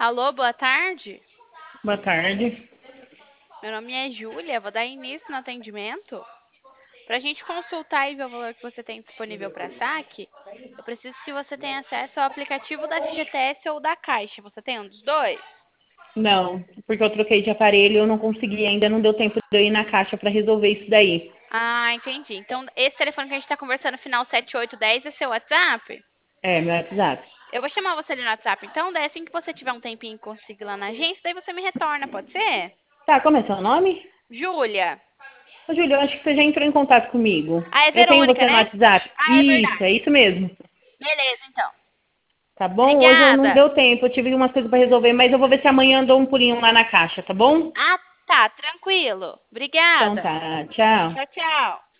Alô, boa tarde. Boa tarde. Meu nome é Júlia, vou dar início no atendimento. Para a gente consultar e ver o valor que você tem disponível para saque, eu preciso que você tenha acesso ao aplicativo da FGTS ou da Caixa. Você tem um dos dois? Não, porque eu troquei de aparelho e eu não consegui, ainda não deu tempo de eu ir na caixa para resolver isso daí. Ah, entendi. Então, esse telefone que a gente está conversando, final 7810, é seu WhatsApp? É, meu WhatsApp. Eu vou chamar você ali no WhatsApp, então, daí assim que você tiver um tempinho e conseguir lá na agência, daí você me retorna, pode ser? Tá, como é seu nome? Júlia. Ô, Júlio, eu acho que você já entrou em contato comigo. Ah, é Eu tenho Verônica, você no né? WhatsApp? Ah, é Isso, é verdade. isso mesmo. Beleza, então. Tá bom? Hoje eu não Obrigada. deu tempo, eu tive umas coisas para resolver, mas eu vou ver se amanhã eu dou um pulinho lá na caixa, tá bom? Ah, tá, tranquilo. Então Obrigada. tá, tchau. Tchau, tchau.